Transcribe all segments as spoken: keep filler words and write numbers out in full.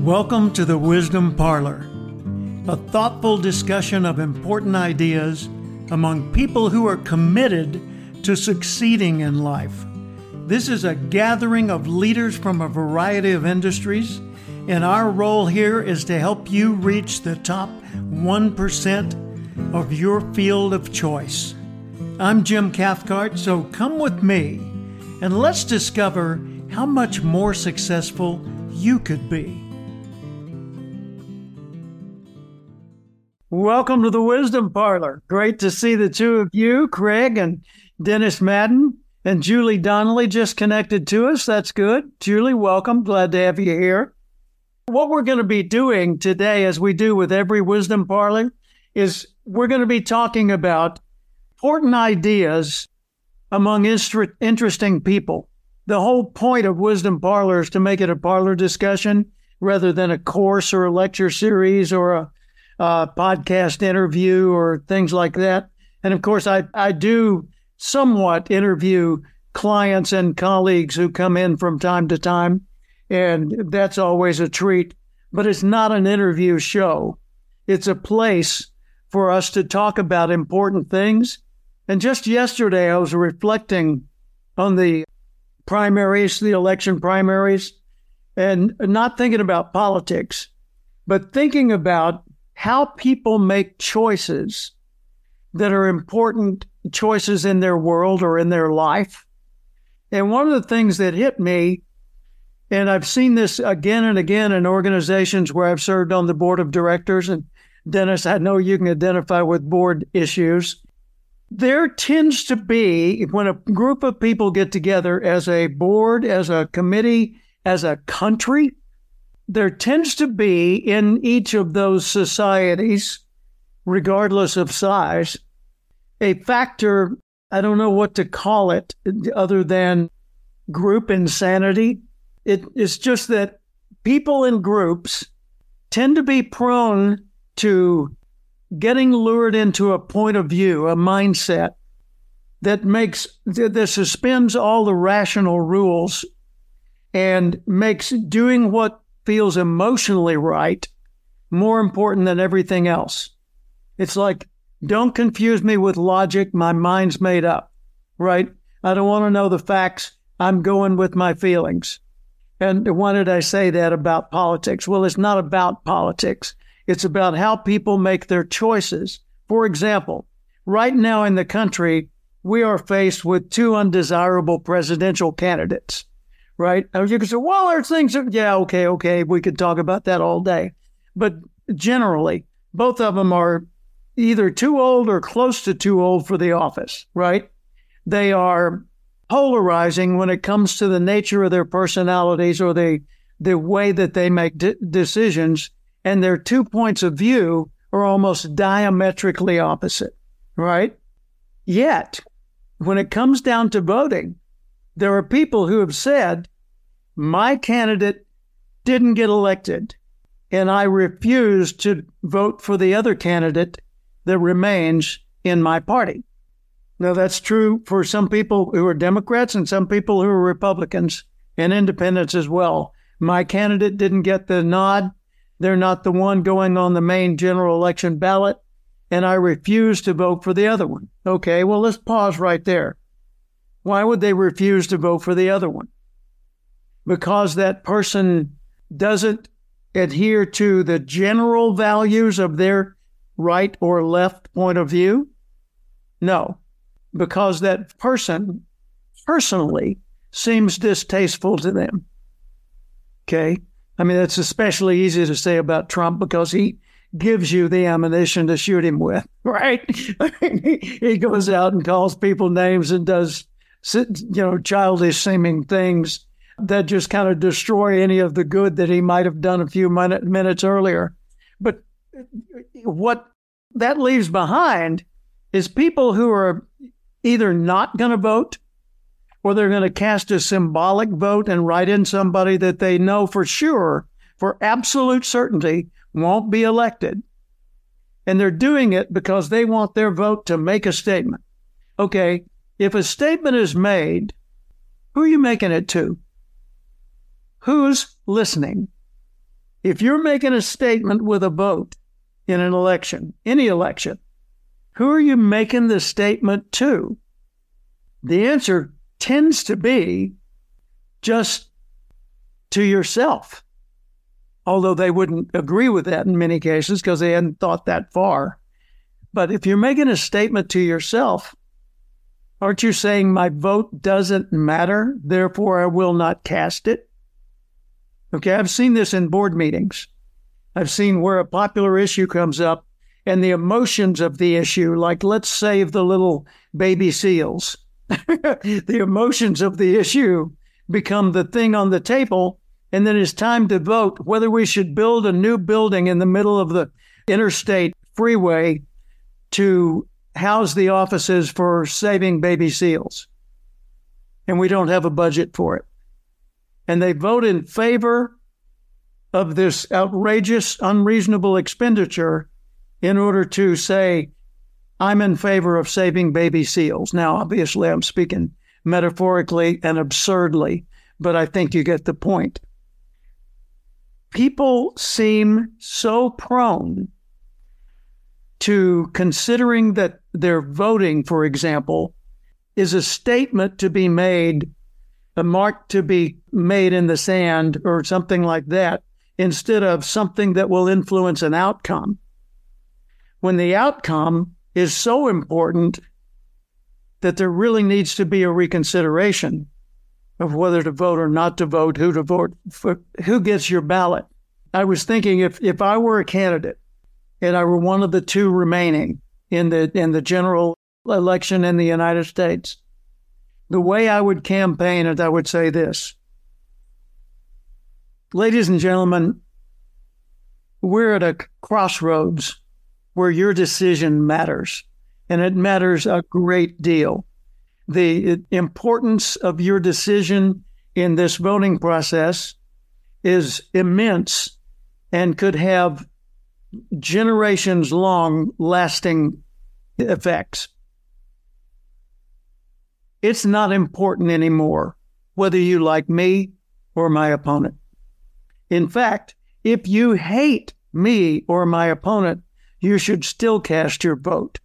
Welcome to the Wisdom Parlor, a thoughtful discussion of important ideas among people who are committed to succeeding in life. This is a gathering of leaders from a variety of industries, and our role here is to help you reach the top one percent of your field of choice. I'm Jim Cathcart, so come with me and let's discover how much more successful you could be. Welcome to the Wisdom Parlor. Great to see the two of you, Craig and Dennis Madden, and Julie Donnelly just connected to us. That's good. Julie, welcome. Glad to have you here. What we're going to be doing today, as we do with every Wisdom Parlor, is we're going to be talking about important ideas among inter- interesting people. The whole point of Wisdom Parlor is to make it a parlor discussion rather than a course or a lecture series or a Uh, podcast interview or things like that. And of course, I, I do somewhat interview clients and colleagues who come in from time to time, and that's always a treat. But it's not an interview show. It's a place for us to talk about important things. And just yesterday, I was reflecting on the primaries, the election primaries, and not thinking about politics, but thinking about how people make choices that are important choices in their world or in their life. And one of the things that hit me, and I've seen this again and again in organizations where I've served on the board of directors, and Dennis, I know you can identify with board issues. There tends to be, when a group of people get together as a board, as a committee, as a country, there tends to be in each of those societies, regardless of size, a factor, I don't know what to call it other than group insanity. It is just that people in groups tend to be prone to getting lured into a point of view, a mindset that makes, that suspends all the rational rules and makes doing what feels emotionally right more important than everything else. It's like, don't confuse me with logic. My mind's made up, right? I don't want to know the facts. I'm going with my feelings. And why did I say that about politics? Well, it's not about politics. It's about how people make their choices. For example, right now in the country, we are faced with two undesirable presidential candidates. Right? You can say, well, there's things that, yeah, okay, okay, we could talk about that all day. But generally, both of them are either too old or close to too old for the office, right? They are polarizing when it comes to the nature of their personalities or the, the way that they make de- decisions, and their two points of view are almost diametrically opposite, right? Yet, when it comes down to voting, there are people who have said, my candidate didn't get elected, and I refuse to vote for the other candidate that remains in my party. Now, that's true for some people who are Democrats and some people who are Republicans and independents as well. My candidate didn't get the nod. They're not the one going on the main general election ballot, and I refuse to vote for the other one. Okay, well, let's pause right there. Why would they refuse to vote for the other one? Because that person doesn't adhere to the general values of their right or left point of view? No, because that person personally seems distasteful to them. Okay? I mean, that's especially easy to say about Trump because he gives you the ammunition to shoot him with, right? He goes out and calls people names and does, you know, childish seeming things that just kind of destroy any of the good that he might have done a few minute, minutes earlier. But what that leaves behind is people who are either not going to vote or they're going to cast a symbolic vote and write in somebody that they know for sure, for absolute certainty, won't be elected. And they're doing it because they want their vote to make a statement. Okay, if a statement is made, who are you making it to? Who's listening? If you're making a statement with a vote in an election, any election, who are you making the statement to? The answer tends to be just to yourself, although they wouldn't agree with that in many cases because they hadn't thought that far. But if you're making a statement to yourself, aren't you saying my vote doesn't matter, therefore I will not cast it? Okay, I've seen this in board meetings. I've seen where a popular issue comes up and the emotions of the issue, like let's save the little baby seals. The emotions of the issue become the thing on the table, and then it's time to vote whether we should build a new building in the middle of the interstate freeway to house the offices for saving baby seals. And we don't have a budget for it. And they vote in favor of this outrageous, unreasonable expenditure in order to say, I'm in favor of saving baby seals. Now, obviously, I'm speaking metaphorically and absurdly, but I think you get the point. People seem so prone to considering that their voting, for example, is a statement to be made, a mark to be made in the sand or something like that, instead of something that will influence an outcome. When the outcome is so important that there really needs to be a reconsideration of whether to vote or not to vote, who to vote for, who gets your ballot. I was thinking if, if I were a candidate and I were one of the two remaining in the in the general election in the United States, the way I would campaign is I would say this. Ladies and gentlemen, we're at a crossroads where your decision matters, and it matters a great deal. The importance of your decision in this voting process is immense and could have generations-long lasting effects. It's not important anymore whether you like me or my opponent. In fact, if you hate me or my opponent, you should still cast your vote,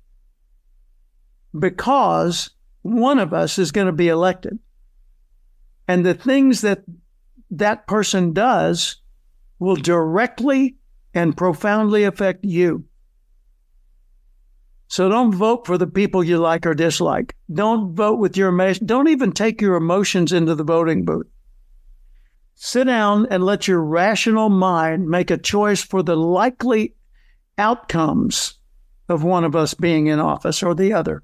because one of us is going to be elected. And the things that that person does will directly and profoundly affect you. So don't vote for the people you like or dislike. Don't vote with your emotions. Don't even take your emotions into the voting booth. Sit down and let your rational mind make a choice for the likely outcomes of one of us being in office or the other.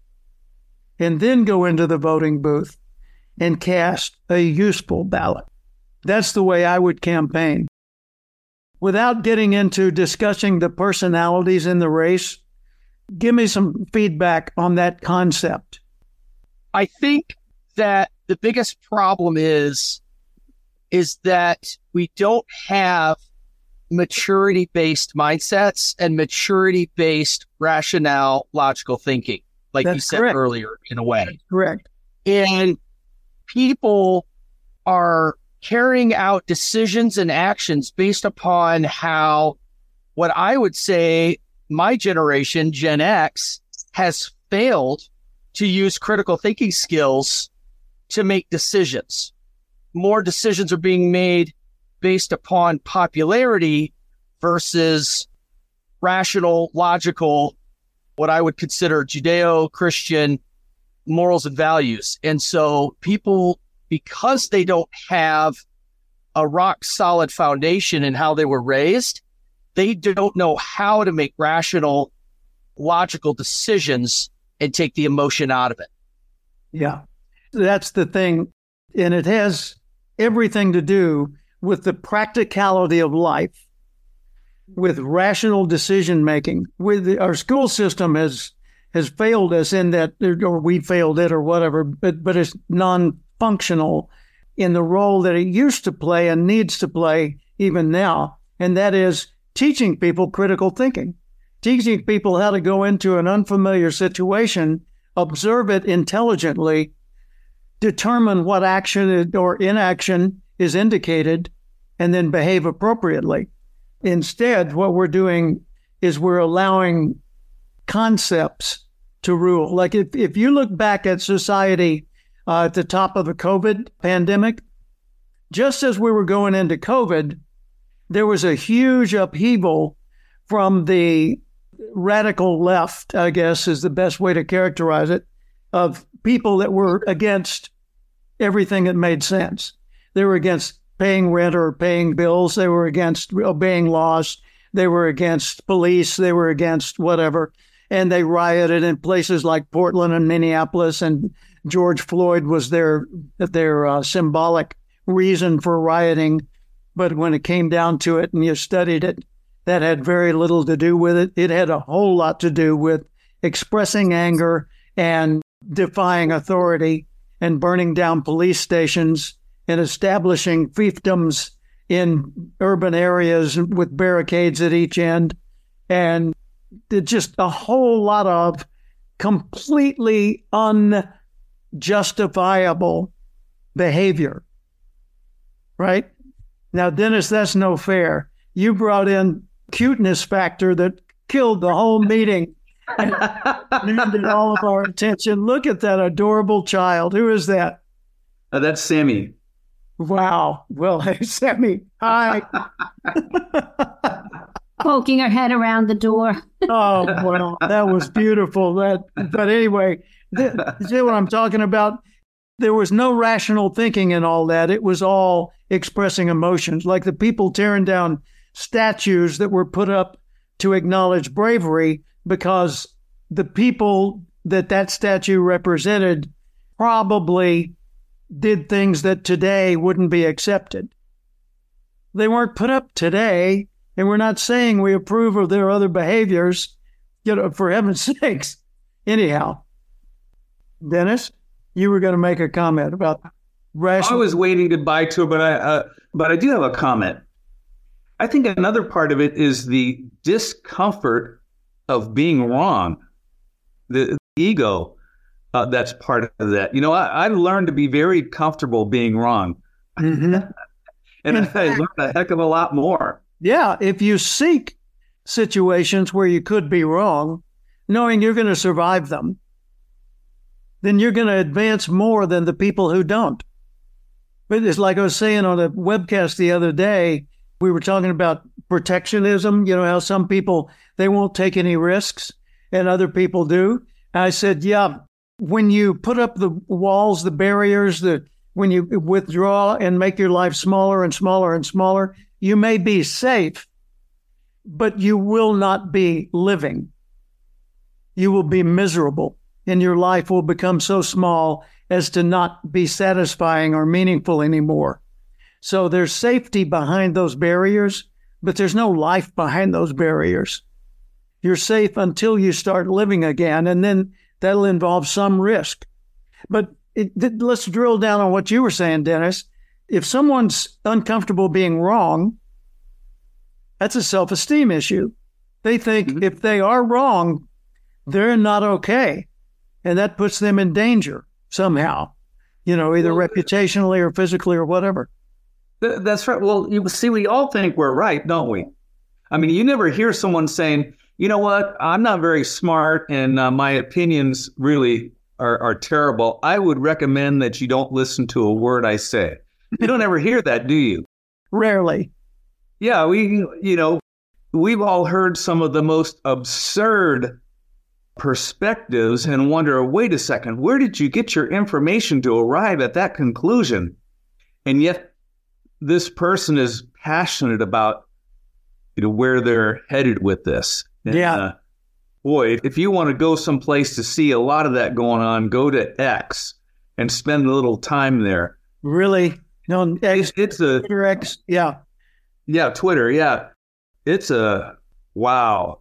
And then go into the voting booth and cast a useful ballot. That's the way I would campaign. Without getting into discussing the personalities in the race, give me some feedback on that concept. I think that the biggest problem is, is that we don't have maturity-based mindsets and maturity-based rationale, logical thinking, like That's you said correct. earlier, in a way. That's correct. And people are carrying out decisions and actions based upon how, what I would say, my generation, Gen X, has failed to use critical thinking skills to make decisions. More decisions are being made based upon popularity versus rational, logical, what I would consider Judeo-Christian morals and values. And so people, because they don't have a rock solid foundation in how they were raised, they don't know how to make rational, logical decisions and take the emotion out of it. Yeah, that's the thing. And it has everything to do with the practicality of life, with rational decision making. With the, our school system has has failed us in that, or we failed it or whatever, but, but it's non-functional in the role that it used to play and needs to play even now. And that is teaching people critical thinking, teaching people how to go into an unfamiliar situation, observe it intelligently, determine what action or inaction is indicated, and then behave appropriately. Instead, what we're doing is we're allowing concepts to rule. Like if, if you look back at society uh, at the top of the COVID pandemic, just as we were going into COVID, there was a huge upheaval from the radical left, I guess is the best way to characterize it, of people that were against everything that made sense. They were against paying rent or paying bills. They were against obeying laws. They were against police. They were against whatever. And they rioted in places like Portland and Minneapolis. And George Floyd was their, their uh, symbolic reason for rioting. But when it came down to it and you studied it, that had very little to do with it. It had a whole lot to do with expressing anger and defying authority and burning down police stations and establishing fiefdoms in urban areas with barricades at each end. And just a whole lot of completely unjustifiable behavior, right? Now, Dennis, that's no fair. You brought in cuteness factor that killed the whole meeting and needed all of our attention. Look at that adorable child. Who is that? Uh, that's Sammy. Wow. Well, hey, Sammy, hi. Poking her head around the door. Oh, well, that was beautiful. That, but anyway, th- see what I'm talking about? There was no rational thinking in all that. It was all expressing emotions, like the people tearing down statues that were put up to acknowledge bravery because the people that that statue represented probably did things that today wouldn't be accepted. They weren't put up today, and we're not saying we approve of their other behaviors, you know, for heaven's sakes. Anyhow, Dennis, you were going to make a comment about rational. I was waiting goodbye to it, but I, uh, but I do have a comment. I think another part of it is the discomfort of being wrong, the, the ego uh, that's part of that. You know, I, I've learned to be very comfortable being wrong. Mm-hmm. And I, I learned a heck of a lot more. Yeah, if you seek situations where you could be wrong, knowing you're going to survive them, then you're going to advance more than the people who don't. But it's like I was saying on a webcast the other day, we were talking about protectionism, you know, how some people, they won't take any risks and other people do. And I said, yeah, when you put up the walls, the barriers, the when you withdraw and make your life smaller and smaller and smaller, you may be safe, but you will not be living. You will be miserable, and your life will become so small as to not be satisfying or meaningful anymore. So there's safety behind those barriers, but there's no life behind those barriers. You're safe until you start living again, and then that'll involve some risk. But it, th- let's drill down on what you were saying, Dennis. If someone's uncomfortable being wrong, that's a self-esteem issue. They think mm-hmm. if they are wrong, they're not okay. And that puts them in danger somehow, you know, either well, reputationally or physically or whatever. Th- that's right. Well, you see, we all think we're right, don't we? I mean, you never hear someone saying, you know what, I'm not very smart and uh, my opinions really are, are terrible. I would recommend that you don't listen to a word I say. You don't ever hear that, do you? Rarely. Yeah, we, you know, we've all heard some of the most absurd perspectives and wonder, wait a second, where did you get your information to arrive at that conclusion? And yet this person is passionate about, you know, where they're headed with this. And, yeah. Uh, boy, if you want to go someplace to see a lot of that going on, go to X and spend a little time there. Really? No, X, it's a Twitter X. Yeah. Yeah, Twitter. Yeah. It's a wow.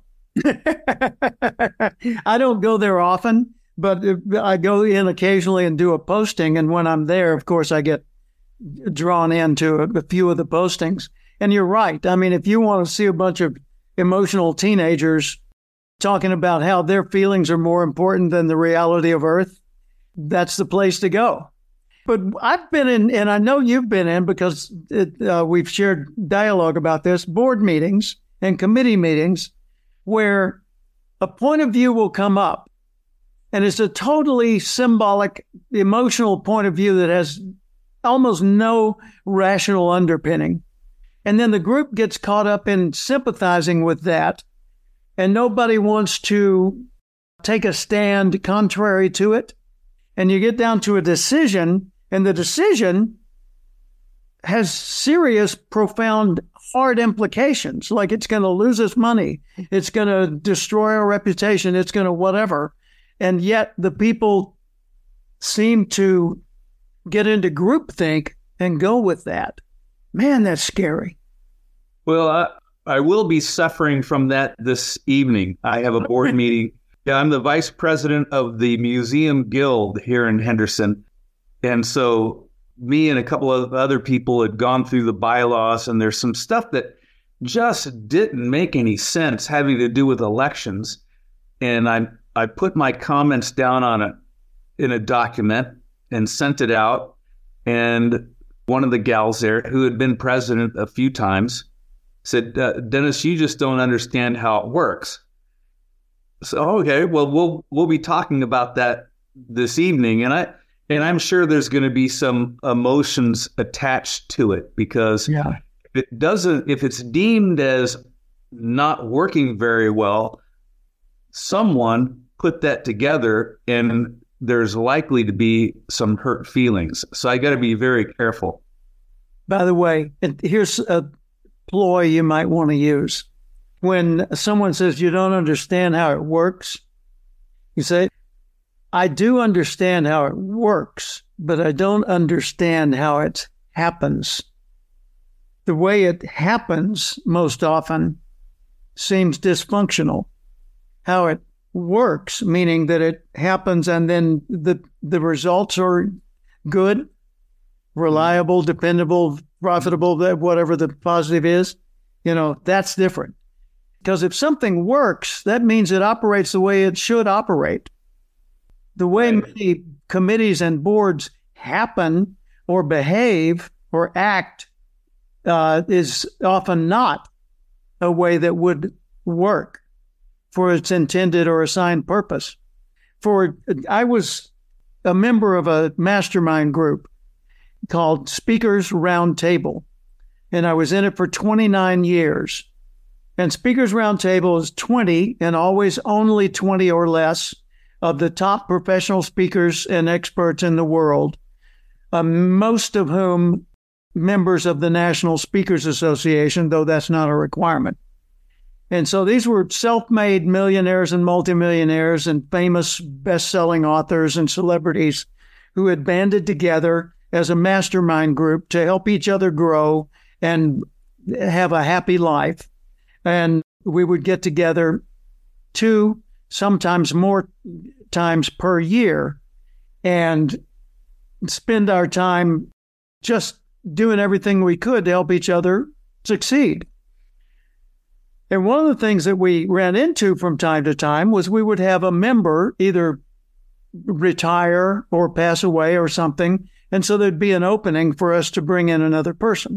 I don't go there often, but I go in occasionally and do a posting. And when I'm there, of course, I get drawn into a, a few of the postings. And you're right. I mean, if you want to see a bunch of emotional teenagers talking about how their feelings are more important than the reality of Earth, that's the place to go. But I've been in, and I know you've been in because it, uh, we've shared dialogue about this, board meetings and committee meetings where a point of view will come up. And it's a totally symbolic, emotional point of view that has almost no rational underpinning. And then the group gets caught up in sympathizing with that, and nobody wants to take a stand contrary to it. And you get down to a decision, and the decision has serious, profound, hard implications, like it's going to lose us money, it's going to destroy our reputation, it's going to whatever. And yet the people seem to get into groupthink and go with that. Man, that's scary. Well, I, I will be suffering from that this evening. I have a board meeting. Yeah, I'm the vice president of the Museum Guild here in Henderson. And so me and a couple of other people had gone through the bylaws, and there's some stuff that just didn't make any sense having to do with elections. And I I put my comments down on a in a document and sent it out. And one of the gals there, who had been president a few times, said, uh, Dennis, you just don't understand how it works. So, okay, well, we'll we'll be talking about that this evening. And I and I'm sure there's going to be some emotions attached to it, because yeah. if it doesn't, if it's deemed as not working very well, someone put that together, and there's likely to be some hurt feelings. So I got to be very careful. By the way, here's a ploy you might want to use. When someone says you don't understand how it works, you say, I do understand how it works, but I don't understand how it happens. The way it happens most often seems dysfunctional. How it works, meaning that it happens and then the the results are good, reliable, dependable, profitable, whatever the positive is, you know, that's different. Because if something works, that means it operates the way it should operate. The way right. many committees and boards happen or behave or act uh, is often not a way that would work for its intended or assigned purpose. For I was a member of a mastermind group called Speakers Roundtable, and I was in it for twenty-nine years. And Speakers Roundtable is twenty, and always only twenty or less, of the top professional speakers and experts in the world, uh, most of whom members of the National Speakers Association, though that's not a requirement. And so these were self-made millionaires and multimillionaires and famous best-selling authors and celebrities who had banded together as a mastermind group to help each other grow and have a happy life. And we would get together two, sometimes more times per year, and spend our time just doing everything we could to help each other succeed. And one of the things that we ran into from time to time was we would have a member either retire or pass away or something, and so there'd be an opening for us to bring in another person.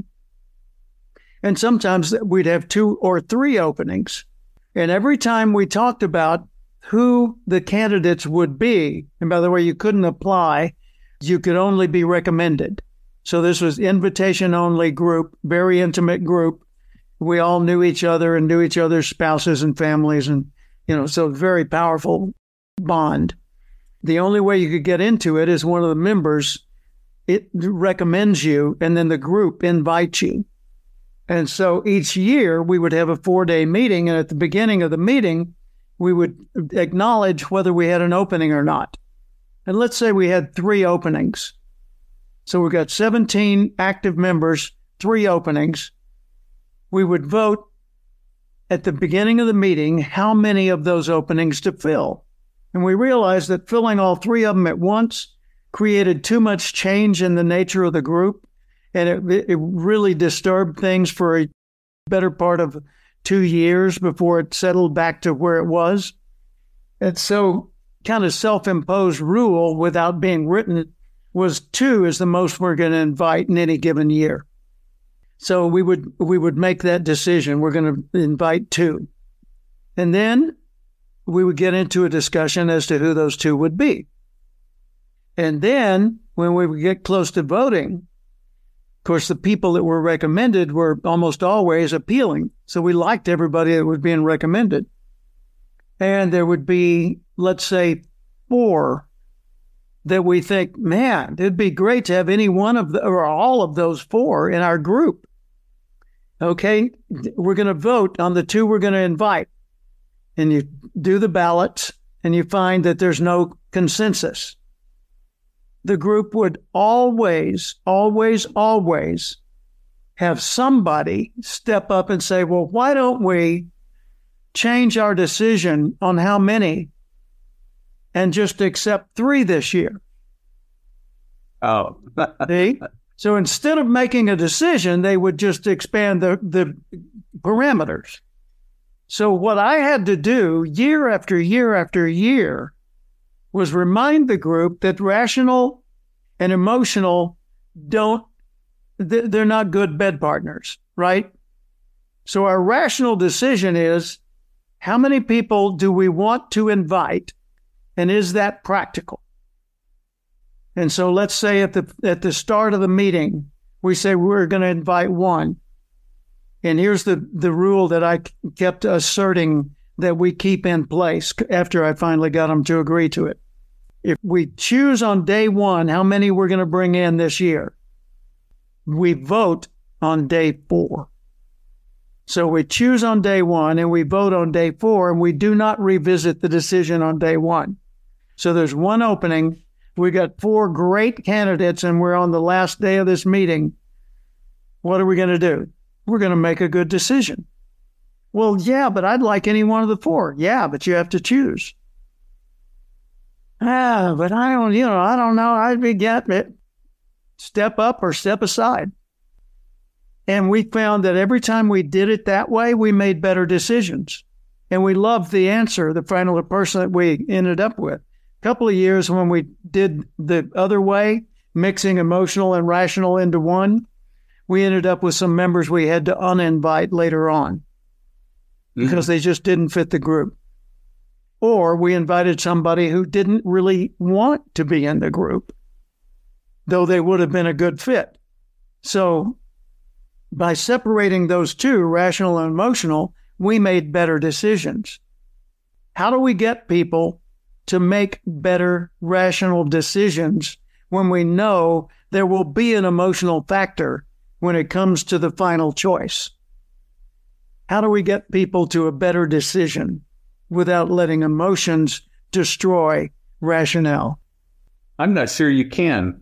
And sometimes we'd have two or three openings. And every time we talked about who the candidates would be, and by the way, you couldn't apply, you could only be recommended. So this was invitation-only group, very intimate group. We all knew each other and knew each other's spouses and families, and, you know, so very powerful bond. The only way you could get into it is one of the members, it recommends you, and then the group invites you. And so each year we would have a four-day meeting, and at the beginning of the meeting, we would acknowledge whether we had an opening or not. And let's say we had three openings. So we've got seventeen active members, three openings. We would vote at the beginning of the meeting how many of those openings to fill. And we realized that filling all three of them at once created too much change in the nature of the group, and it, it really disturbed things for a better part of two years before it settled back to where it was. And so kind of self-imposed rule without being written was two is the most we're going to invite in any given year. So we would we would make that decision. We're going to invite two. And then we would get into a discussion as to who those two would be. And then when we would get close to voting, of course, the people that were recommended were almost always appealing. So we liked everybody that was being recommended. And there would be, let's say, four that we think, man, it'd be great to have any one of the, or all of those four in our group. Okay, we're going to vote on the two we're going to invite. And you do the ballots and you find that there's no consensus. The group would always, always, always have somebody step up and say, well, why don't we change our decision on how many and just accept three this year? Oh. See? So instead of making a decision, they would just expand the, the parameters. So what I had to do year after year after year was remind the group that rational and emotional don't, they're not good bed partners, right? So our rational decision is, how many people do we want to invite, and is that practical? And so let's say at the at the start of the meeting, we say we're going to invite one. And here's the, the rule that I kept asserting that we keep in place after I finally got them to agree to it. If we choose on day one how many we're going to bring in this year, we vote on day four. So we choose on day one and we vote on day four, and we do not revisit the decision on day one. So there's one opening. We got four great candidates and we're on the last day of this meeting. What are we going to do? We're going to make a good decision. Well, yeah, but I'd like any one of the four. Yeah, but you have to choose. Ah, but I don't, you know, I don't know. I'd be getting it. Step up or step aside. And we found that every time we did it that way, we made better decisions. And we loved the answer, the final person that we ended up with. A couple of years when we did the other way, mixing emotional and rational into one, we ended up with some members we had to uninvite later on because mm-hmm. they just didn't fit the group. Or we invited somebody who didn't really want to be in the group, though they would have been a good fit. So by separating those two, rational and emotional, we made better decisions. How do we get people to make better rational decisions when we know there will be an emotional factor when it comes to the final choice? How do we get people to a better decision without letting emotions destroy rationale? I'm not sure you can.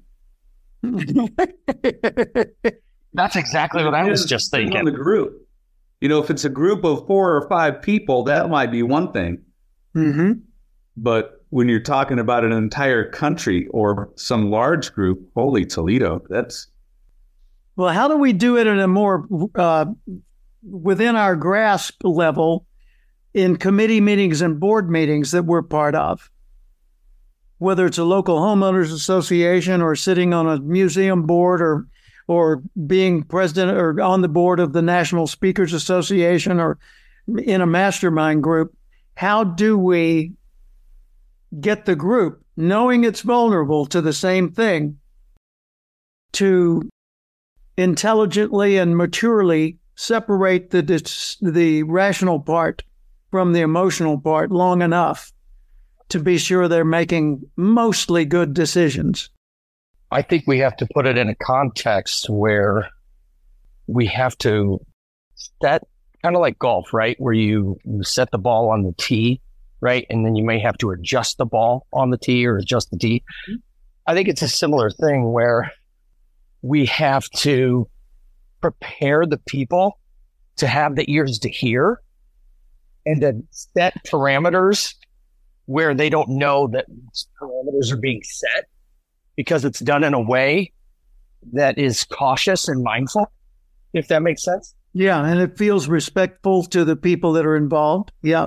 That's exactly what I was just thinking. On the group. You know, if it's a group of four or five people, that might be one thing. Mm-hmm. But when you're talking about an entire country or some large group, holy Toledo, that's... Well, how do we do it in a more uh, within our grasp level in committee meetings and board meetings that we're part of? Whether it's a local homeowners association or sitting on a museum board or or being president or on the board of the National Speakers Association or in a mastermind group, how do we get the group, knowing it's vulnerable to the same thing, to intelligently and maturely separate the the rational part from the emotional part long enough to be sure they're making mostly good decisions? I think we have to put it in a context where we have to set, kind of like golf, right? Where you, you set the ball on the tee, right? And then you may have to adjust the ball on the tee or adjust the tee. Mm-hmm. I think it's a similar thing where we have to prepare the people to have the ears to hear and to set parameters where they don't know that parameters are being set, because it's done in a way that is cautious and mindful, if that makes sense. Yeah, and it feels respectful to the people that are involved. Yeah.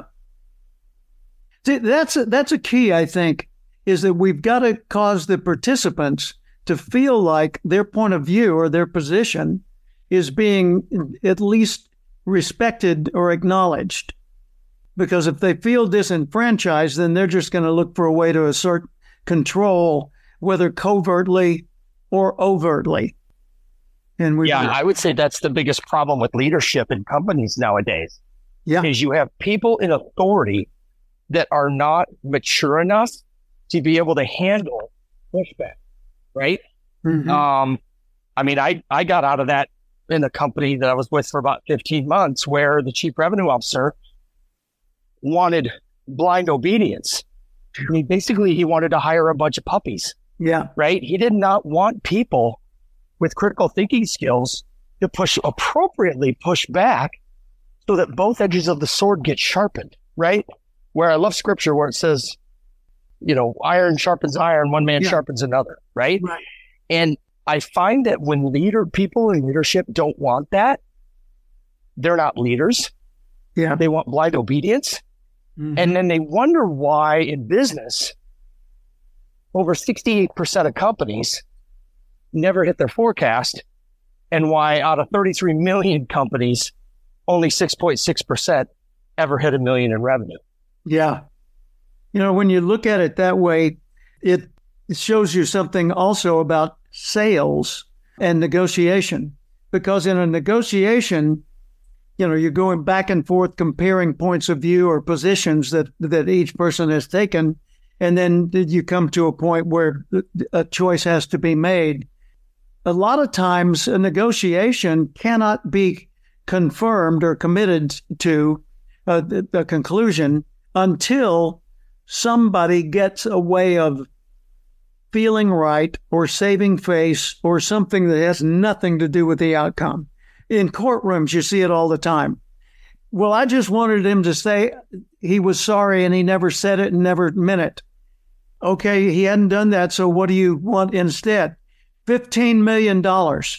See, that's a, that's a key, I think, is that we've got to cause the participants to feel like their point of view or their position is being at least respected or acknowledged. Because if they feel disenfranchised, then they're just going to look for a way to assert control, whether covertly or overtly. And we, yeah, I would say that's the biggest problem with leadership in companies nowadays. Yeah, is you have people in authority that are not mature enough to be able to handle pushback, right? Mm-hmm. Um, I mean, I, I got out of that in a company that I was with for about fifteen months where the chief revenue officer wanted blind obedience. I mean, basically, he wanted to hire a bunch of puppies. Yeah. Right? He did not want people with critical thinking skills to push appropriately push back so that both edges of the sword get sharpened, right? Where I love scripture where it says, you know, iron sharpens iron, one man yeah. sharpens another, right? Right. And I find that when leader people in leadership don't want that, they're not leaders. Yeah. They want blind obedience. Mm-hmm. And then they wonder why in business, over sixty-eight percent of companies never hit their forecast, and why out of thirty-three million companies, only six point six percent ever hit a million in revenue. Yeah. You know, when you look at it that way, it shows you something also about sales and negotiation. Because in a negotiation, you know, you're going back and forth comparing points of view or positions that, that each person has taken. And then you come to a point where a choice has to be made. A lot of times a negotiation cannot be confirmed or committed to a, a conclusion until somebody gets a way of feeling right or saving face or something that has nothing to do with the outcome. In courtrooms, you see it all the time. Well, I just wanted him to say he was sorry and he never said it and never meant it. Okay, he hadn't done that, so what do you want instead? fifteen million dollars.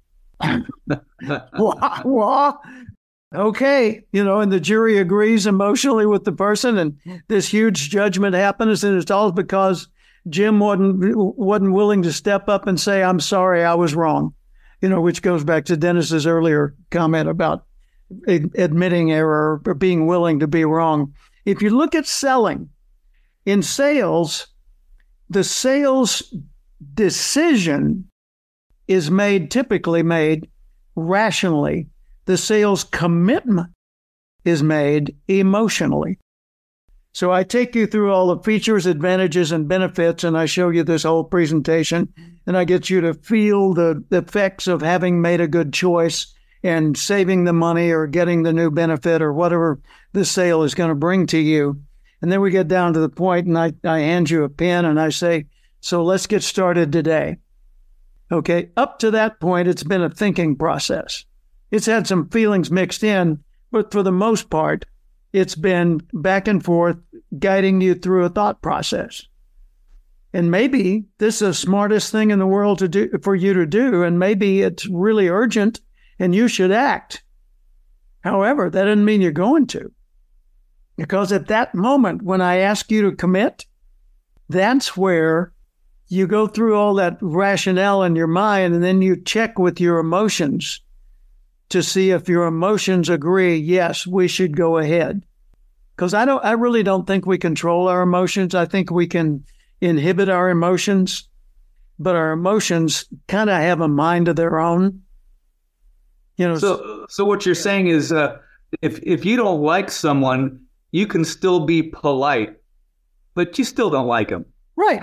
Wah, wah. Okay, you know, and the jury agrees emotionally with the person, and this huge judgment happens, and it's all because Jim wasn't wasn't willing to step up and say, "I'm sorry, I was wrong." You know, which goes back to Dennis's earlier comment about admitting error or being willing to be wrong. If you look at selling, in sales, the sales decision is made, typically made rationally. The sales commitment is made emotionally. So I take you through all the features, advantages, and benefits, and I show you this whole presentation, and I get you to feel the effects of having made a good choice and saving the money or getting the new benefit or whatever the sale is going to bring to you. And then we get down to the point, and I, I hand you a pen, and I say, so let's get started today. Okay, up to that point, it's been a thinking process. It's had some feelings mixed in, but for the most part, it's been back and forth, guiding you through a thought process. And maybe this is the smartest thing in the world to do for you to do, and maybe it's really urgent and you should act. However, that doesn't mean you're going to. Because at that moment, when I ask you to commit, that's where you go through all that rationale in your mind, and then you check with your emotions to see if your emotions agree, yes, we should go ahead. Because I don't, I really don't think we control our emotions. I think we can inhibit our emotions, but our emotions kind of have a mind of their own. You know. So, so what you're saying is, uh, if if you don't like someone, you can still be polite, but you still don't like them. Right.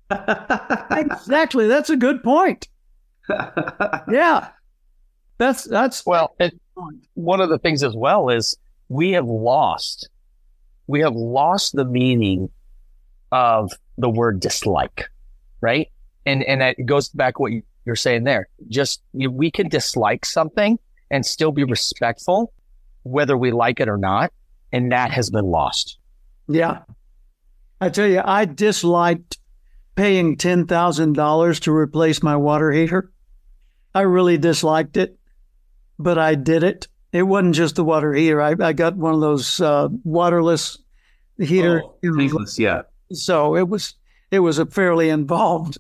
Exactly. That's a good point. Yeah. That's, that's, well, it, one of the things as well is we have lost, we have lost the meaning of the word dislike, right? And, and it goes back to what you're saying there. Just, you, we can dislike something and still be respectful, whether we like it or not. And that has been lost. Yeah. I tell you, I disliked paying ten thousand dollars to replace my water heater. I really disliked it, but I did it. It wasn't just the water heater. I, I got one of those uh, waterless heater. Oh, tankless, yeah. So it was, it was a fairly involved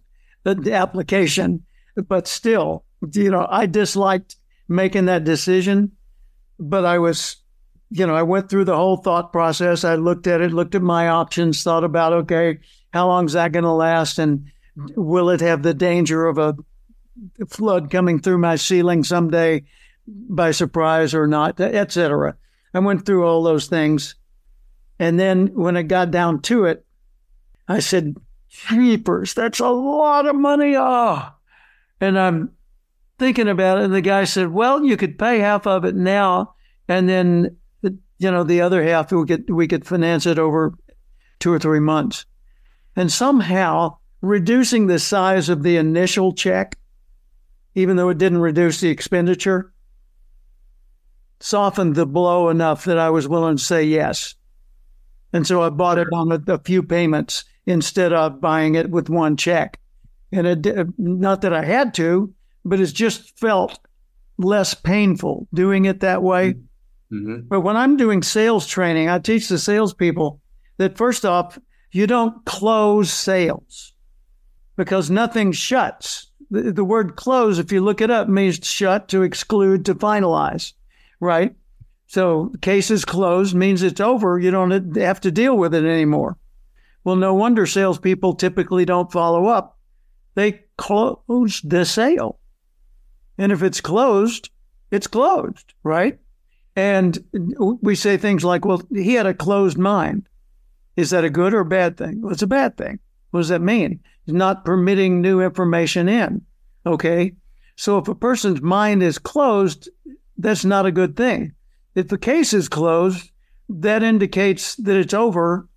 the application, but still, you know, I disliked making that decision, but I was, you know, I went through the whole thought process. I looked at it, looked at my options, thought about, okay, how long is that going to last? And will it have the danger of a flood coming through my ceiling someday by surprise or not, et cetera. I went through all those things. And then when it got down to it, I said, jeepers, that's a lot of money. Oh, and I'm thinking about it. And the guy said, well, you could pay half of it now. And then, you know, the other half, we could, we could finance it over two or three months. And somehow reducing the size of the initial check, even though it didn't reduce the expenditure, softened the blow enough that I was willing to say yes. And so I bought it on a, a few payments instead of buying it with one check. And it, not that I had to, but it just felt less painful doing it that way. Mm-hmm. But when I'm doing sales training, I teach the salespeople that first off, you don't close sales because nothing shuts. The, the word close, if you look it up, means shut, to exclude, to finalize, right? So case is closed means it's over. You don't have to deal with it anymore. Well, no wonder salespeople typically don't follow up. They close the sale. And if it's closed, it's closed, right? And we say things like, well, he had a closed mind. Is that a good or a bad thing? Well, it's a bad thing. What does that mean? It's not permitting new information in, okay? So if a person's mind is closed, that's not a good thing. If the case is closed, that indicates that it's over.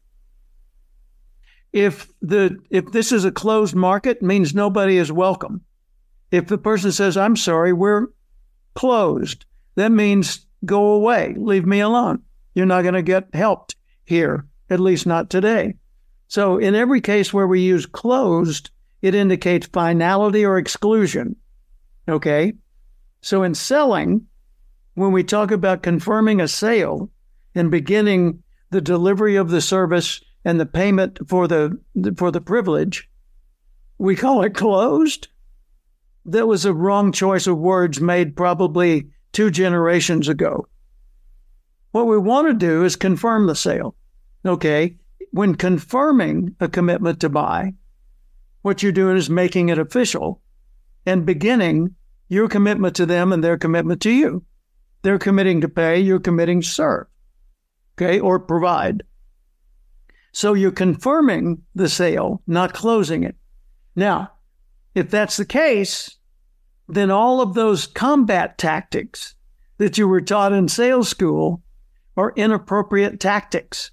If the if this is a closed market, it means nobody is welcome. If the person says, I'm sorry, we're closed, that means go away, leave me alone. You're not going to get helped here, at least not today. So in every case where we use closed, it indicates finality or exclusion, okay? So in selling, when we talk about confirming a sale and beginning the delivery of the service and the payment for the for the privilege, we call it closed. That was a wrong choice of words made probably two generations ago. What we want to do is confirm the sale. Okay, when confirming a commitment to buy, what you're doing is making it official and beginning your commitment to them and their commitment to you. They're committing to pay, you're committing to serve, okay, or provide. So you're confirming the sale, not closing it. Now, if that's the case, then all of those combat tactics that you were taught in sales school are inappropriate tactics.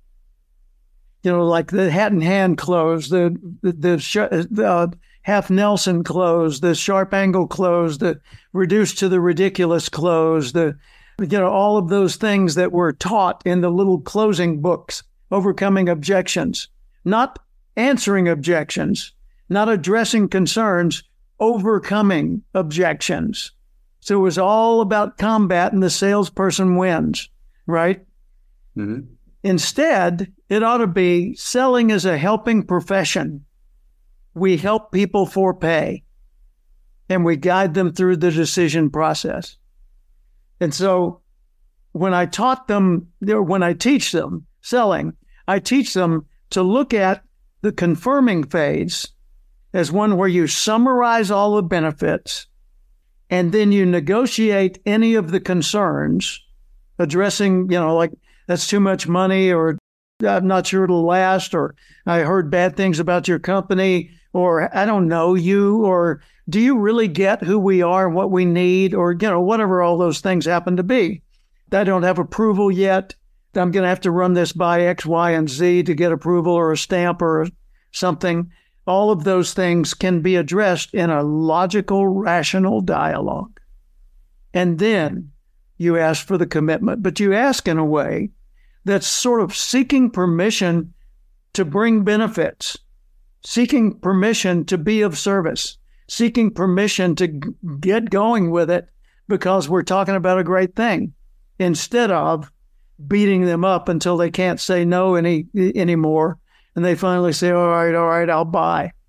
You know, like the hat in hand close, the the, the, the uh, half Nelson close, the sharp angle close, the reduced to the ridiculous close, the, you know, all of those things that were taught in the little closing books, overcoming objections, not answering objections, not addressing concerns, overcoming objections. So it was all about combat and the salesperson wins, right? Mm-hmm. Instead, it ought to be selling is a helping profession. We help people for pay, and we guide them through the decision process. And so when I taught them, when I teach them selling, I teach them to look at the confirming phase as one where you summarize all the benefits, and then you negotiate any of the concerns, addressing, you know, like, that's too much money, or I'm not sure it'll last, or I heard bad things about your company, or I don't know you, or do you really get who we are and what we need, or, you know, whatever all those things happen to be. I don't have approval yet. I'm going to have to run this by X, Y, and Z to get approval or a stamp or something. All of those things can be addressed in a logical, rational dialogue. And then you ask for the commitment, but you ask in a way that's sort of seeking permission to bring benefits, seeking permission to be of service, seeking permission to g- get going with it because we're talking about a great thing, instead of beating them up until they can't say no any anymore. And they finally say, all right, all right, I'll buy.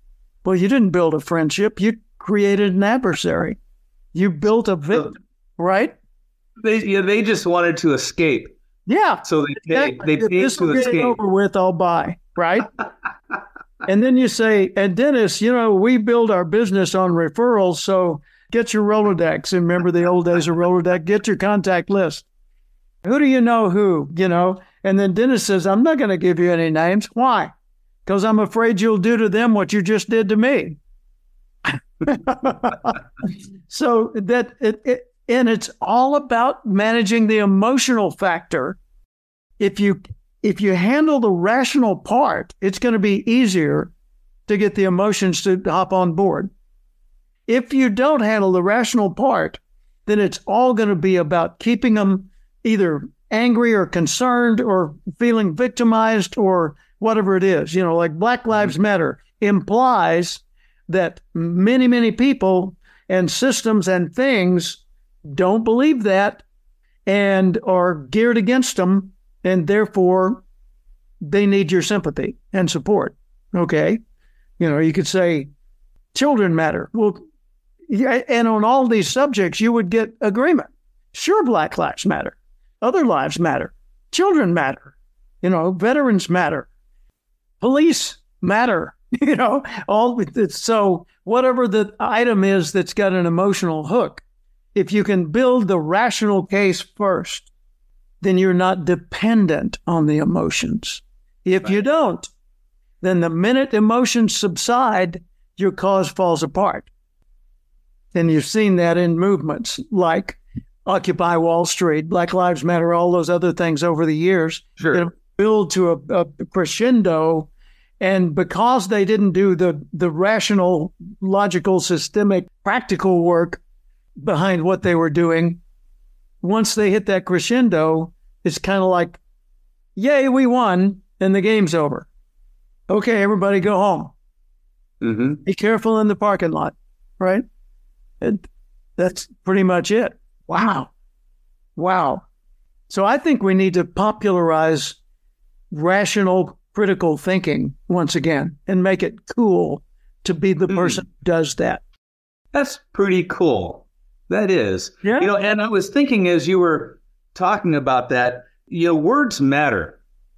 Well, you didn't build a friendship. You created an adversary. You built a victim, right? They yeah, they just wanted to escape. Yeah. So they pay, Exactly. they If paid this to will get it escape. over with, I'll buy, right? And then you say, and Dennis, you know, we build our business on referrals, so get your Rolodex. And remember the old days of Rolodex? Get your contact list. Who do you know who, you know? And then Dennis says, I'm not going to give you any names. Why? Because I'm afraid you'll do to them what you just did to me. So that it, it, and it's all about managing the emotional factor. If you if you handle the rational part, it's going to be easier to get the emotions to hop on board. If you don't handle the rational part, then it's all going to be about keeping them either angry or concerned or feeling victimized or whatever it is. You know, like Black Lives Matter implies that many, many people and systems and things don't believe that and are geared against them, and therefore they need your sympathy and support. Okay. You know, you could say children matter. Well, yeah, and on all these subjects, you would get agreement. Sure, Black lives matter. Other lives matter. Children matter. You know, veterans matter. Police matter. You know, all so whatever the item is that's got an emotional hook, if you can build the rational case first, then you're not dependent on the emotions. If you don't, then the minute emotions subside, your cause falls apart. And you've seen that in movements like Occupy Wall Street, Black Lives Matter, all those other things over the years. Sure. That build to a, a crescendo. And because they didn't do the, the rational, logical, systemic, practical work behind what they were doing, once they hit that crescendo, it's kind of like, yay, we won, and the game's over. Okay, everybody go home. Mm-hmm. Be careful in the parking lot, right? And that's pretty much it. Wow. Wow. So I think we need to popularize rational, critical thinking once again and make it cool to be the person who does that. That's pretty cool. That is. Yeah. You know, and I was thinking as you were talking about that, you know, words matter.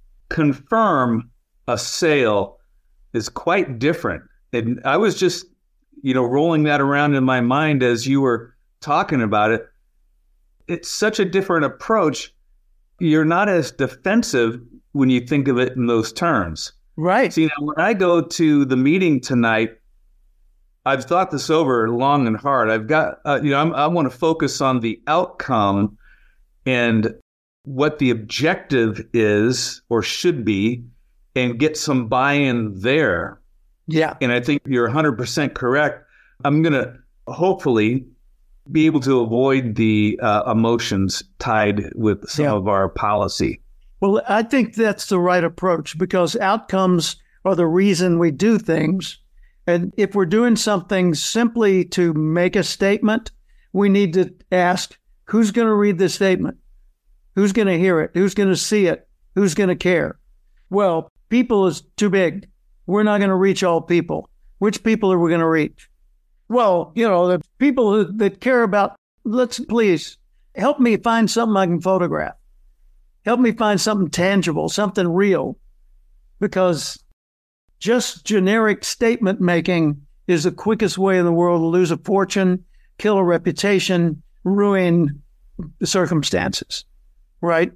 Confirm a sale is quite different. And I was just, you know, rolling that around in my mind as you were talking about it. It's such a different approach. You're not as defensive when you think of it in those terms. Right. See, now when I go to the meeting tonight, I've thought this over long and hard. I've got, uh, you know, I'm, I want to focus on the outcome and what the objective is or should be and get some buy-in there. Yeah. And I think you're one hundred percent correct. I'm going to hopefully be able to avoid the uh, emotions tied with some Yeah. of our policy. Well, I think that's the right approach because outcomes are the reason we do things. And if we're doing something simply to make a statement, we need to ask, who's going to read the statement? Who's going to hear it? Who's going to see it? Who's going to care? Well, people is too big. We're not going to reach all people. Which people are we going to reach? Well, you know, the people who, that care about, let's please help me find something I can photograph. Help me find something tangible, something real, because just generic statement making is the quickest way in the world to lose a fortune, kill a reputation, ruin the circumstances, right?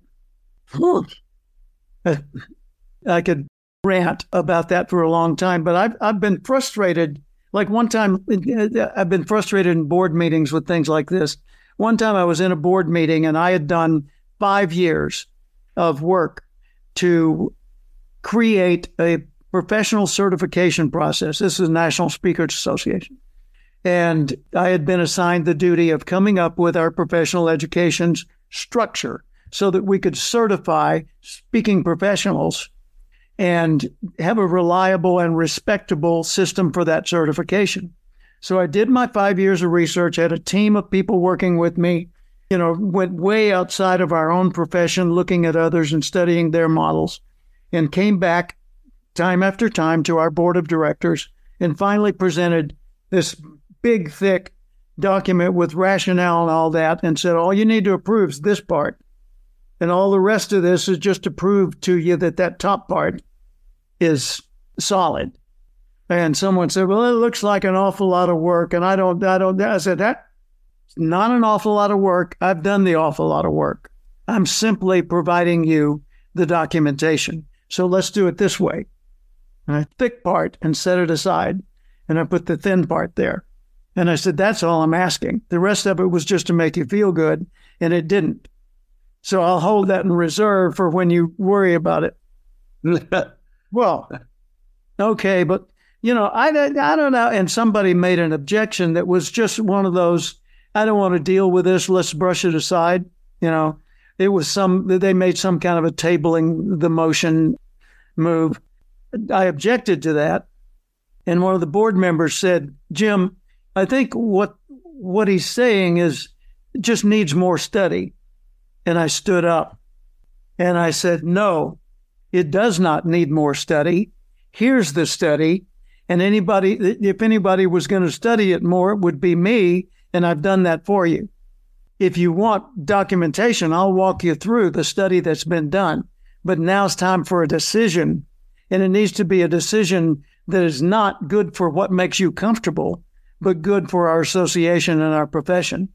I could rant about that for a long time, but I've I've been frustrated. Like one time, I've been frustrated in board meetings with things like this. One time I was in a board meeting and I had done five years of work to create a professional certification process. This is the National Speakers Association. And I had been assigned the duty of coming up with our professional education's structure so that we could certify speaking professionals and have a reliable and respectable system for that certification. So I did my five years of research, had a team of people working with me, you know, went way outside of our own profession, looking at others and studying their models, and came back time after time to our board of directors and finally presented this big, thick document with rationale and all that, and said, all you need to approve is this part. And all the rest of this is just to prove to you that that top part is solid. And someone said, well, it looks like an awful lot of work. And I don't, I don't, I said, that's not an awful lot of work. I've done the awful lot of work. I'm simply providing you the documentation. So let's do it this way. And I thick part and set it aside. And I put the thin part there. And I said, that's all I'm asking. The rest of it was just to make you feel good. And it didn't. So I'll hold that in reserve for when you worry about it. Well, okay, but, you know, I, I don't know. And somebody made an objection that was just one of those, I don't want to deal with this, let's brush it aside. You know, it was some, they made some kind of a tabling the motion move. I objected to that. And one of the board members said, Jim, I think what what he's saying is just needs more study. And I stood up and I said, no, it does not need more study. Here's the study. And anybody, if anybody was going to study it more, it would be me. And I've done that for you. If you want documentation, I'll walk you through the study that's been done. But now it's time for a decision. And it needs to be a decision that is not good for what makes you comfortable, but good for our association and our profession.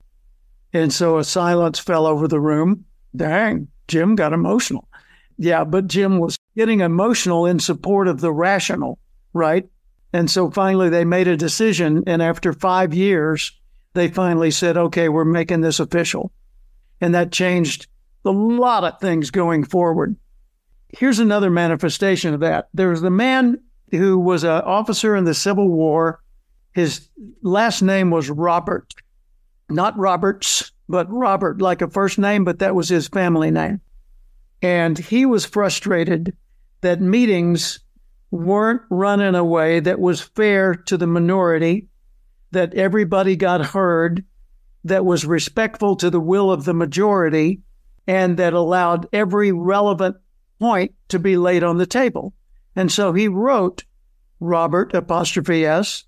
And so a silence fell over the room. Dang, Jim got emotional. Yeah, but Jim was getting emotional in support of the rational, right? And so finally they made a decision. And after five years, they finally said, okay, we're making this official. And that changed a lot of things going forward. Here's another manifestation of that. There was the man who was an officer in the Civil War. His last name was Robert. Not Roberts, but Robert, like a first name, but that was his family name. And he was frustrated that meetings weren't run in a way that was fair to the minority, that everybody got heard, that was respectful to the will of the majority, and that allowed every relevant point to be laid on the table. And so he wrote Robert, apostrophe S,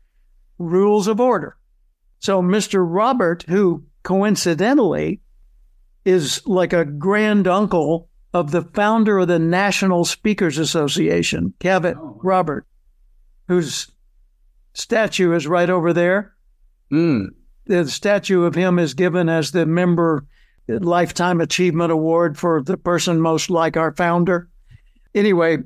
Rules of Order. So Mister Robert, who coincidentally is like a grand uncle of the founder of the National Speakers Association, Cavett oh. Robert, whose statue is right over there. Mm. The statue of him is given as the member Lifetime Achievement Award for the person most like our founder. Anyway,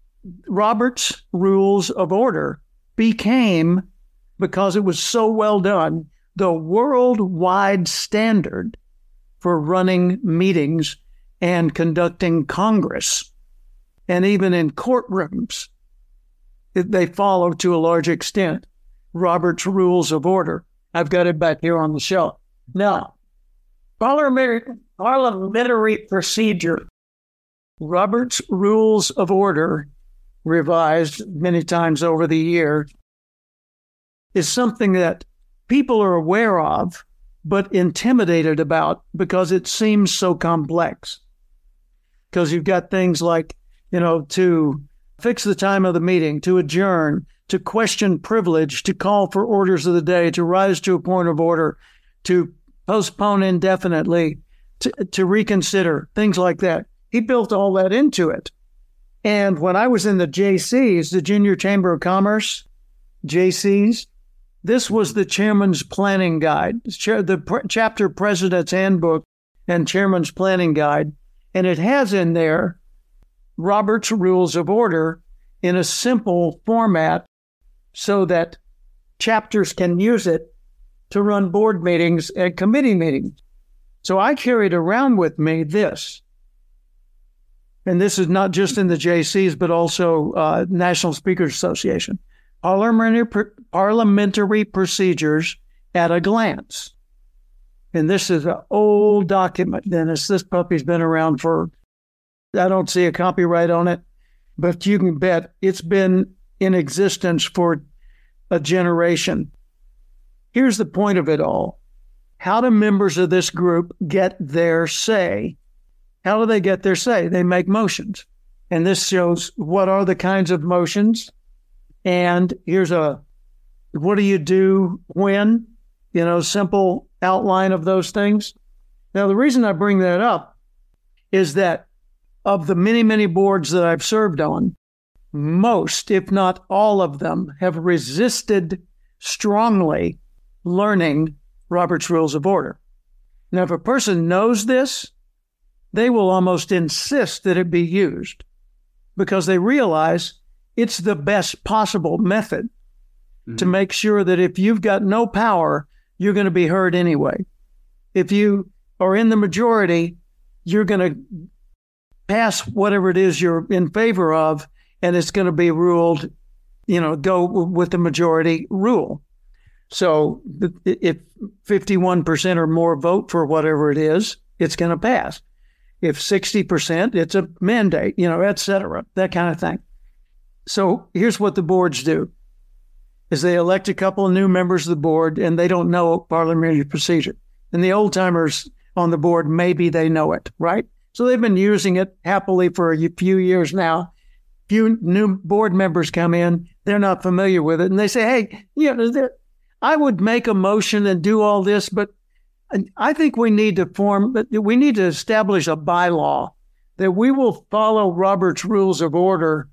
Robert's Rules of Order became, because it was so well done, the worldwide standard for running meetings and conducting Congress. And even in courtrooms, they follow to a large extent Robert's Rules of Order. I've got it back here on the shelf. Now, parliamentary, parliamentary procedure. Robert's Rules of Order, revised many times over the year, is something that people are aware of, but intimidated about because it seems so complex. Because you've got things like, you know, to fix the time of the meeting, to adjourn, to question privilege, to call for orders of the day, to rise to a point of order, to postpone indefinitely, to, to reconsider, things like that. He built all that into it. And when I was in the J Cs, the Junior Chamber of Commerce, J Cs, this was the chairman's planning guide, the chapter president's handbook and chairman's planning guide. And it has in there Robert's Rules of Order in a simple format so that chapters can use it to run board meetings and committee meetings. So I carried around with me this. And this is not just in the J Cs, but also uh, National Speakers Association. Parliamentary, parliamentary procedures at a glance. And this is an old document, Dennis. This puppy's been around for, I don't see a copyright on it, but you can bet it's been in existence for a generation. Here's the point of it all. How do members of this group get their say? How do they get their say? They make motions. And this shows what are the kinds of motions. And here's a, what do you do when? You know, simple outline of those things. Now, the reason I bring that up is that of the many, many boards that I've served on, most, if not all of them, have resisted strongly learning Robert's Rules of Order. Now, if a person knows this, they will almost insist that it be used because they realize it's the best possible method mm-hmm. to make sure that if you've got no power, you're going to be heard anyway. If you are in the majority, you're going to pass whatever it is you're in favor of, and it's going to be ruled, you know, go with the majority rule. So if fifty-one percent or more vote for whatever it is, it's going to pass. If sixty percent, it's a mandate, you know, et cetera, that kind of thing. So here's what the boards do, is they elect a couple of new members of the board, and they don't know parliamentary procedure. And the old timers on the board, maybe they know it, right? So they've been using it happily for a few years now. Few new board members come in, they're not familiar with it, and they say, hey, you know, I would make a motion and do all this, but I think we need to form, we need to establish a bylaw that we will follow Robert's Rules of Order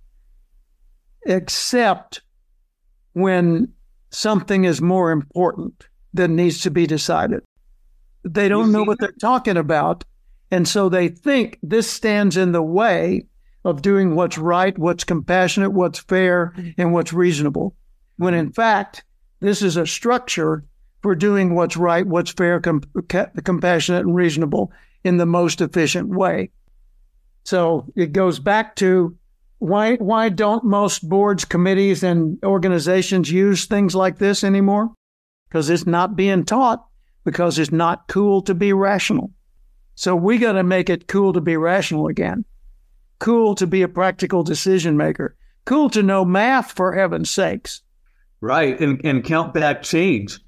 except when something is more important that needs to be decided. They don't know what they're talking about, and so they think this stands in the way of doing what's right, what's compassionate, what's fair, and what's reasonable. When in fact, this is a structure for doing what's right, what's fair, com- compassionate, and reasonable in the most efficient way. So it goes back to why why don't most boards, committees, and organizations use things like this anymore? Because it's not being taught, because it's not cool to be rational. So we got to make it cool to be rational again. Cool to be a practical decision maker. Cool to know math, for heaven's sakes. Right, and, and count back change.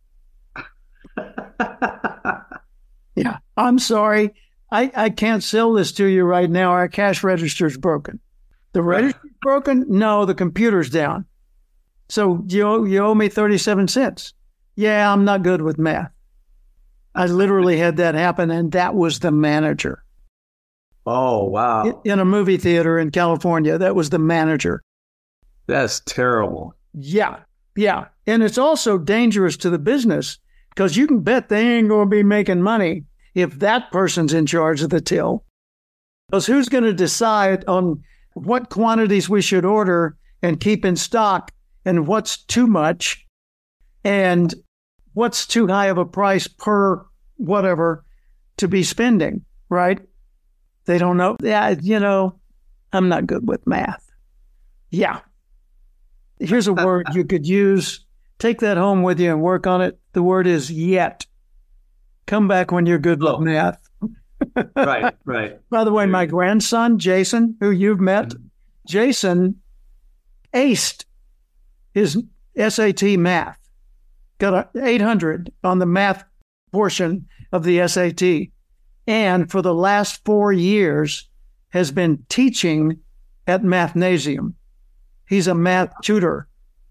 Yeah, I'm sorry. I, I can't sell this to you right now. Our cash register's broken. The register's broken? No, the computer's down. So you owe, you owe me thirty-seven cents. Yeah, I'm not good with math. I literally had that happen, and that was the manager. Oh, wow. In a movie theater in California, that was the manager. That's terrible. Yeah, yeah. And it's also dangerous to the business because you can bet they ain't going to be making money if that person's in charge of the till. Because who's going to decide on what quantities we should order and keep in stock and what's too much and what's too high of a price per whatever to be spending, right? They don't know. Yeah, you know, I'm not good with math. Yeah. Here's a word you could use. Take that home with you and work on it. The word is yet. Come back when you're good with oh. math. Right, right. By the way, my grandson, Jason, who you've met, mm-hmm. Jason aced his S A T math. Got an eight hundred on the math portion of the S A T. And for the last four years has been teaching at Mathnasium. He's a math tutor.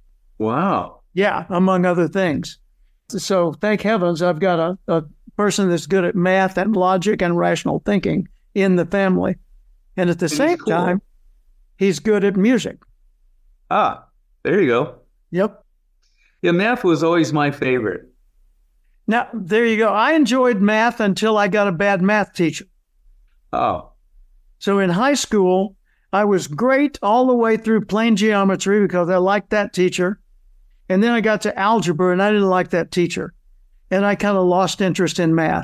Wow. Yeah, among other things. So thank heavens I've got a, a person that's good at math and logic and rational thinking in the family. And at the same cool. time, he's good at music. Ah, there you go. Yep. Yeah, math was always my favorite. Now, there you go. I enjoyed math until I got a bad math teacher. Oh. So in high school, I was great all the way through plane geometry because I liked that teacher. And then I got to algebra and I didn't like that teacher. And I kind of lost interest in math.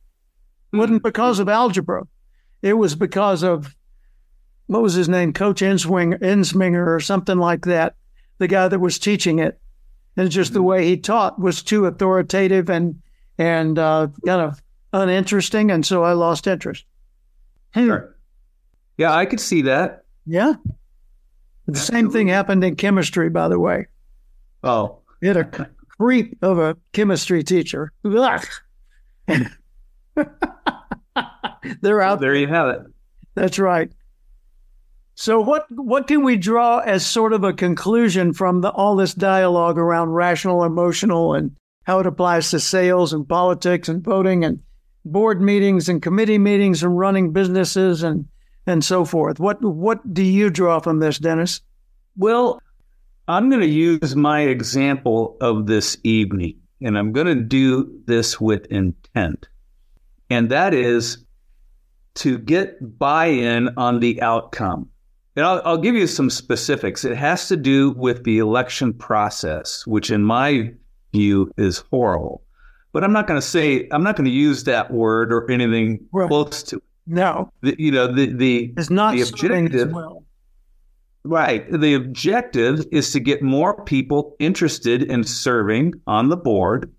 It wasn't because of algebra. It was because of, what was his name? Coach Enswing, Ensminger or something like that. The guy that was teaching it. And just the way he taught was too authoritative and and uh, kind of uninteresting, and so I lost interest. Sure. Yeah, I could see that. Yeah. The same thing happened in chemistry, by the way. Oh. We had a creep of a chemistry teacher. They're out. There you have it. That's right. So what what can we draw as sort of a conclusion from the, all this dialogue around rational, emotional, and how it applies to sales and politics and voting and board meetings and committee meetings and running businesses and and so forth? What what do you draw from this, Dennis? Well, I'm going to use my example of this evening, and I'm going to do this with intent. And that is to get buy-in on the outcome. And I'll, I'll give you some specifics. It has to do with the election process, which in my view is horrible. But I'm not going to say, I'm not going to use that word or anything Right. close to it. No, The, you know, the, the, it's not the serving as objective, well. right. The objective is to get more people interested in serving on the board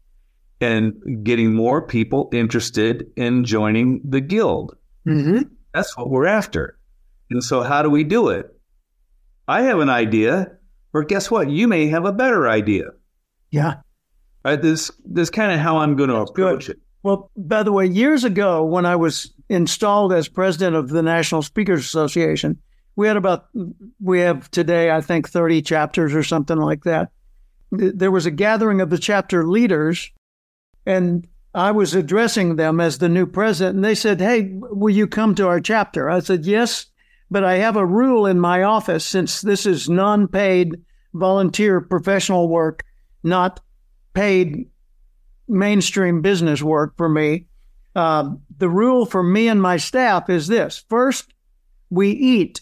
and getting more people interested in joining the guild. Mm-hmm. That's what we're after. And so how do we do it? I have an idea, or guess what? You may have a better idea. Yeah. Right? This, this is kind of how I'm going to approach it. Well, by the way, years ago, when I was installed as president of the National Speakers Association, we had about, we have today, I think, thirty chapters or something like that. There was a gathering of the chapter leaders, and I was addressing them as the new president, and they said, "Hey, will you come to our chapter?" I said, "Yes, but I have a rule in my office, since this is non-paid volunteer professional work, not paid mainstream business work for me. Uh, the rule for me and my staff is this. First, we eat.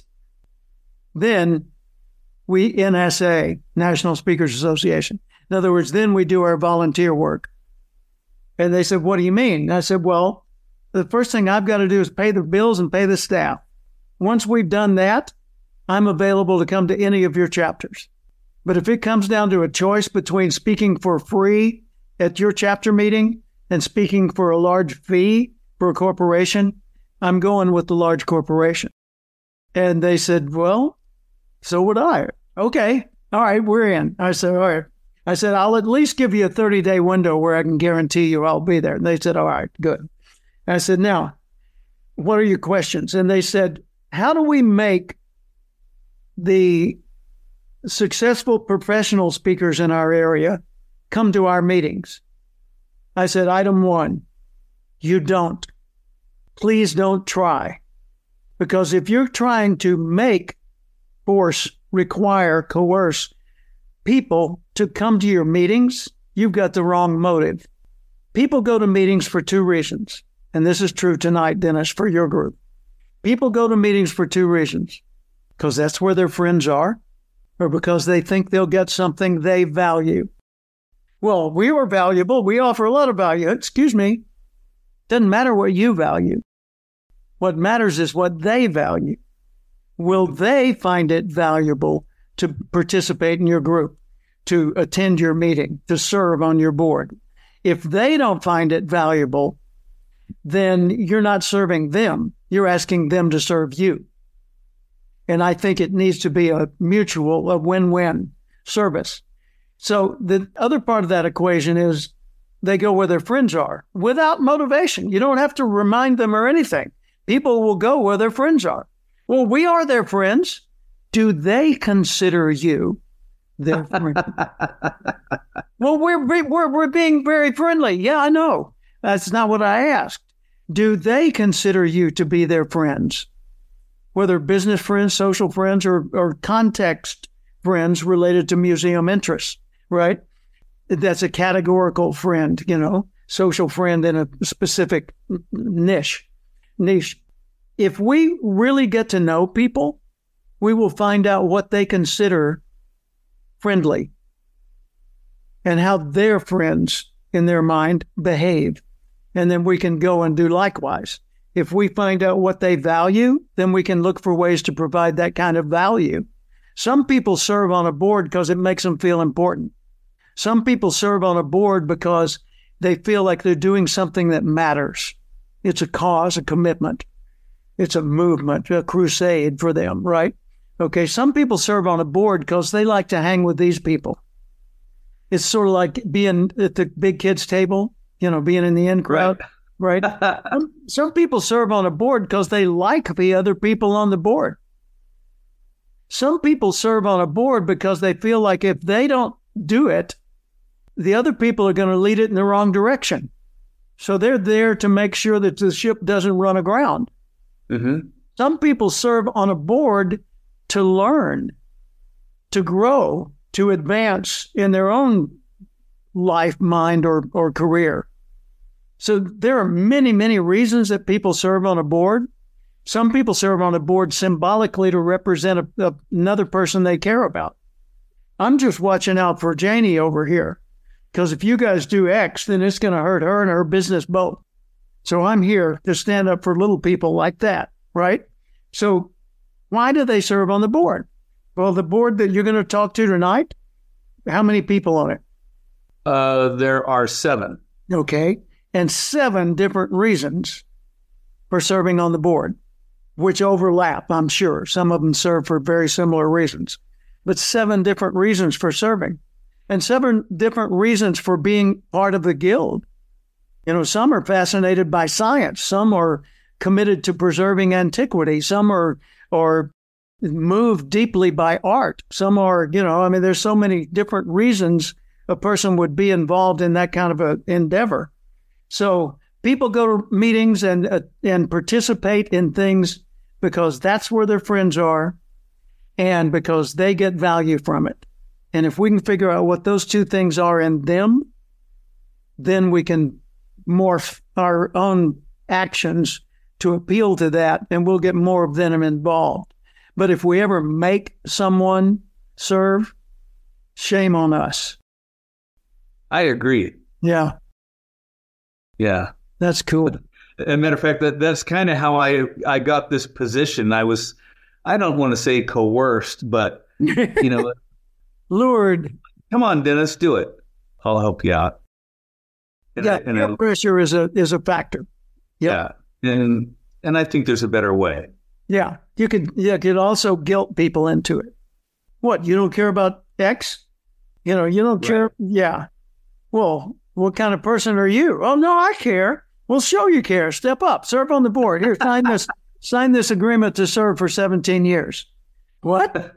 Then we N S A, National Speakers Association. In other words, then we do our volunteer work." And they said, "What do you mean?" And I said, "Well, the first thing I've got to do is pay the bills and pay the staff. Once we've done that, I'm available to come to any of your chapters. But if it comes down to a choice between speaking for free at your chapter meeting and speaking for a large fee for a corporation, I'm going with the large corporation." And they said, "Well, so would I." "Okay, all right, we're in." I said, "All right." I said, "I'll at least give you a thirty-day window where I can guarantee you I'll be there." And they said, "All right, good." And I said, "Now, what are your questions?" And they said, "How do we make the successful professional speakers in our area come to our meetings?" I said, "Item one, you don't. Please don't try. Because if you're trying to make, force, require, coerce people to come to your meetings, you've got the wrong motive. People go to meetings for two reasons. And this is true tonight, Dennis, for your group. People go to meetings for two reasons. Because that's where their friends are, or because they think they'll get something they value. Well, we are valuable. We offer a lot of value. Excuse me. Doesn't matter what you value. What matters is what they value. Will they find it valuable to participate in your group, to attend your meeting, to serve on your board? If they don't find it valuable, then you're not serving them. You're asking them to serve you. And I think it needs to be a mutual, a win-win service. So the other part of that equation is they go where their friends are without motivation. You don't have to remind them or anything. People will go where their friends are. Well, we are their friends. Do they consider you their friend? Well, we're, we're, we're being very friendly. Yeah, I know. That's not what I asked. Do they consider you to be their friends? Whether business friends, social friends, or, or context friends related to museum interests, right? That's a categorical friend, you know, social friend in a specific niche. niche. If we really get to know people, we will find out what they consider friendly and how their friends in their mind behave. And then we can go and do likewise. If we find out what they value, then we can look for ways to provide that kind of value. Some people serve on a board because it makes them feel important. Some people serve on a board because they feel like they're doing something that matters. It's a cause, a commitment. It's a movement, a crusade for them, right? Okay, some people serve on a board because they like to hang with these people. It's sort of like being at the big kids' table, you know, being in the in crowd, right? right? some, some people serve on a board because they like the other people on the board. Some people serve on a board because they feel like if they don't do it, the other people are going to lead it in the wrong direction. So they're there to make sure that the ship doesn't run aground. Mm-hmm. Some people serve on a board to learn, to grow, to advance in their own life, mind, or, or career. So there are many, many reasons that people serve on a board. Some people serve on a board symbolically to represent a, a, another person they care about. I'm just watching out for Janie over here, because if you guys do X, then it's going to hurt her and her business both. So I'm here to stand up for little people like that, right? So why do they serve on the board? Well, the board that you're going to talk to tonight, how many people on it? Uh, there are seven. Okay. And seven different reasons for serving on the board, which overlap, I'm sure. Some of them serve for very similar reasons, but seven different reasons for serving and seven different reasons for being part of the guild. You know, some are fascinated by science. Some are committed to preserving antiquity. Some are, are moved deeply by art. Some are, you know, I mean, there's so many different reasons a person would be involved in that kind of an endeavor. So people go to meetings and uh, and participate in things because that's where their friends are and because they get value from it. And if we can figure out what those two things are in them, then we can morph our own actions to appeal to that, and we'll get more of them involved. But if we ever make someone serve, shame on us. I agree. Yeah. Yeah. That's cool. As a matter of fact, that, that's kind of how I, I got this position. I was, I don't want to say coerced, but, you know, lured. Come on, Dennis, do it. I'll help you out. And yeah, I, and peer I, pressure is a is a factor. Yep. Yeah, and and I think there's a better way. Yeah, you could you could also guilt people into it. What, you don't care about X? You know, you don't care. Right. Yeah. Well, what kind of person are you? Oh no, I care. Well, show you care. Step up. Serve on the board. Here, sign this. Sign this agreement to serve for seventeen years. What?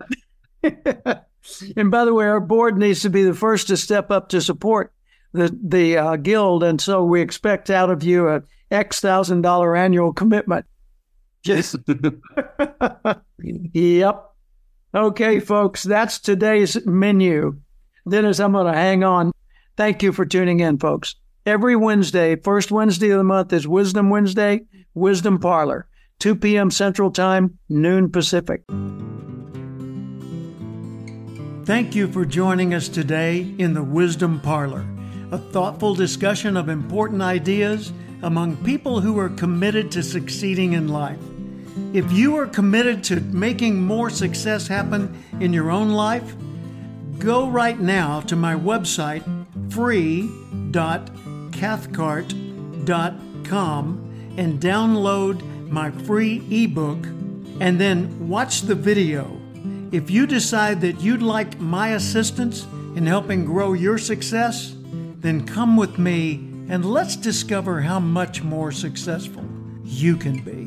And by the way, our board needs to be the first to step up to support the the uh, guild, and so we expect out of you a X thousand dollar annual commitment. Just yep. Okay, folks, that's today's menu. Dennis, I'm going to hang on. Thank you for tuning in, folks. Every Wednesday, first Wednesday of the month is Wisdom Wednesday, Wisdom Parlor, two p.m. Central Time, noon Pacific. Thank you for joining us today in the Wisdom Parlor, a thoughtful discussion of important ideas among people who are committed to succeeding in life. If you are committed to making more success happen in your own life, go right now to my website, free dot cathcart dot com, and download my free ebook, and then watch the video. If you decide that you'd like my assistance in helping grow your success, then come with me and let's discover how much more successful you can be.